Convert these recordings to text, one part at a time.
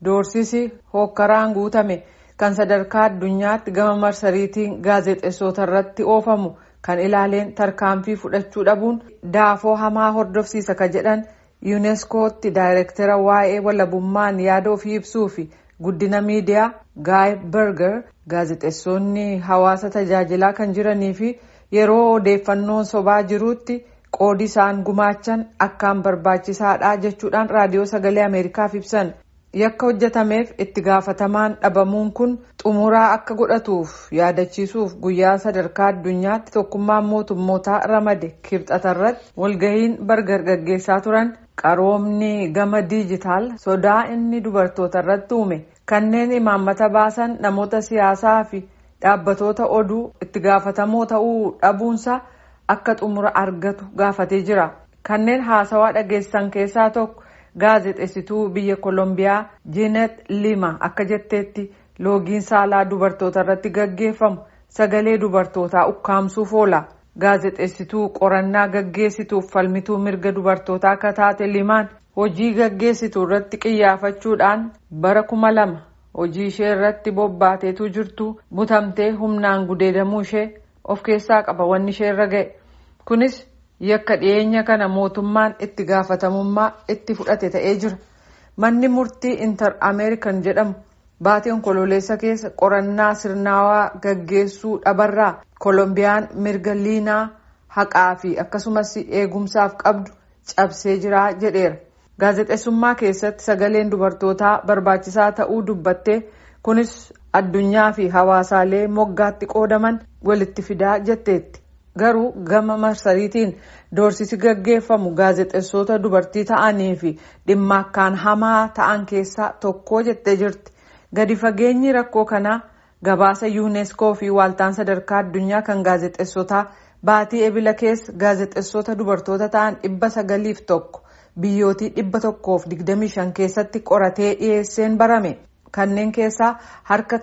doorsisi hokkaraan guutame kan sadarkaa addunyaatti gama marsariitiin gaazexeessota irratti oofamu kan ilaaleen tarkaanfii fudhachuu dhabuun daafoo hamaa hordofsiisa ka jedhan yuuneeskootti daayireektara waa'ee walabummaan yaada ofii ibsuu fi guddina miidiyaa Guy Berger gaazexeessonni hawaasa tajaajilaa kan jiranii fi yeroo odeeffannoon sobaa jiruutti qoodi isaan gumaachan akkaan barbaachisaadha jechuudhaan raadiyoo sagalee Ameerikaaf ibsan. Yakka hojjetameef itti gaafatamaan dhabamuun kun xumuraa akka godhatuuf yaadachiisuuf guyyaa sadarkaa addunyaatti tokkummaan mootummootaa ramade kibxatarratti walgahiin Berger gaggeessaa turan qaroomni gama diijitaal sodaa inni dubartoota irratti uume kanneen imaammata baasan namoota siyaasaa fi dhaabbatoota oduu itti gaafatamoo ta'uu dhabuunsa akka xumura argatu gaafatee jira. Kanneen haasawaa dhageessan keessaa tokko gaazexeessituu biyya Kolombiyaa Jinet Lima akka jetteetti loogiin saalaa dubartoota irratti gaggeeffamu sagalee dubartootaa ukkaamsuuf oola. Gaazexeessituu qorannaa gaggeessituuf falmituu mirga dubartootaa akka taate Limaan hojii gaggeessituu irratti qiyyaafachuudhaan bara 2000 hojii ishee irratti bobbaateetu jirtu butamtee humnaan gudeedamuu ishee of keessaa qaba wanni ishee irra ga'e. Kunis yakka dhiyeenya kana mootummaan itti gaafatamummaa itti fudhate ta'ee jira. Manni murtii Inter-American jedhamu baatii onkololeessa keessa qorannaa sirnaawaa gaggeessuu dhabarraa Kolombiyaan mirga liinaa haqaa fi akkasumas eegumsaaf qabdu cabsee jira jedheera. Gaazexeessummaa keessatti sagaleen dubartootaa barbaachisaa ta'uu dubbattee kunis addunyaa fi hawaasaalee moggaatti qoodaman walitti fidaa jetteetti. Garuu gama marsariitiin doorsisi gaggeeffamu gaazexeessota dubartii ta'anii fi dhimma akkaan hamaa ta'an keessaa tokko jettee jirti. Gadi fageenyi rakkoo kanaa gabaasa yuuneeskoo fi waaltaan sadarkaa addunyaa kan gaazexeessotaa baatii ebila keessa gaazexeessota dubartoota ta'an 901 biyyootii 125 keessatti qoratee dhiyeesseen barame. Kanneen keessaa harka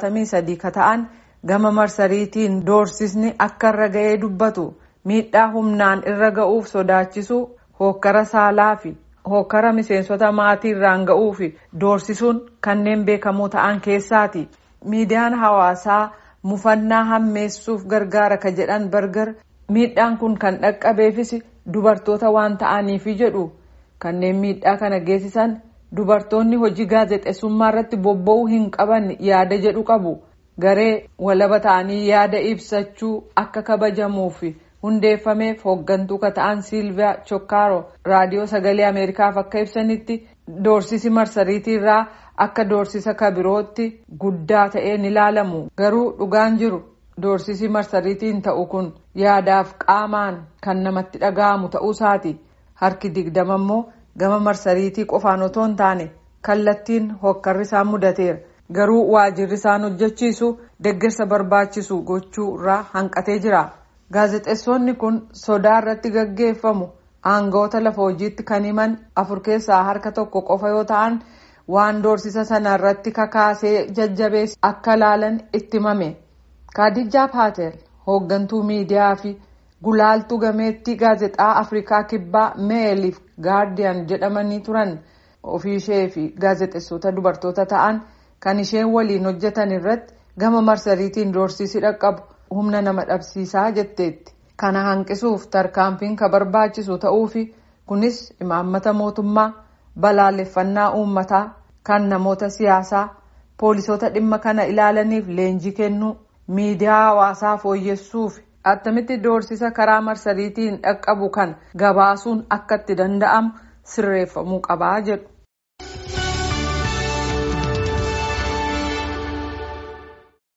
73 ka ta'an gama marsariitiin doorsisni akka irra ga'ee dubbatu miidhaa humnaan irra ga'uuf sodaachisuu hokkara saalaa fi hokkara miseensota maatii irraan ga'uu fi doorsisuun kanneen beekamoo ta'an keessaati. Miidiyaan hawaasaa mufannaa hammeessuuf gargaara ka jedhan Berger miidhaan kun kan dhaqqabeefis dubartoota waan ta'aniifi jedhu. Kanneen miidhaa kana geessisan dubartoonni hojii gaazexeessummaa irratti bobba'uu hin qaban yaada jedhu qabu. Garee walaba ta'anii yaada ibsachuu akka kabajamuuf hundeeffameef hooggantuu ka ta'an Silviyaa Chokkaaroo raadiyoo sagalee Ameerikaaf akka ibsanitti doorsisi marsariitii irraa akka doorsisa kabirootti guddaa ta'een ilaalamu. Garuu dhugaan jiru doorsisi marsariitiin ta'u kun yaadaaf qaamaan kan namatti dhaga'amu ta'uusaati. Harki 20 immoo gama marsariitii qofaan otoo hin taane kallattiin hokkarri isaan mudateera. Garuu waajirri isaan hojjechiisu deeggarsa barbaachisu gochuu irraa hanqatee jira. Gaazexeessonni kun sodaa irratti gaggeeffamu aangawoota lafa hojiitti kan himan 4 keessaa harka 1 qofa yoo ta'an waan doorsisa sana irratti kakaasee jajjabeesse akka laalan itti himame. Khadija Patel hooggantuu miidiyaa fi gulaaltuu gameettii gaazexaa Afrikaa Kibbaa Meeliif Gaardiyan jedhamanii turan ofii ishee fi gaazexeessota dubartoota ta'an kan isheen waliin hojjetan irratti gama marsariitiin doorsisi dhaqqabu humna nama dhabsiisaa jetteetti. Kana hanqisuuf tarkaanfiin ka barbaachisu ta'uu fi kunis imaammata mootummaa balaaleffannaa uummataa kan namoota siyaasaa poolisoota dhimma kana ilaalaniif leenjii kennuu miidiyaa hawaasaa fooyyessuuf attamitti doorsisa karaa marsariitiin dhaqqabu kan gabaasuun akka itti danda'amu sirreeffamuu qabaa jedhu.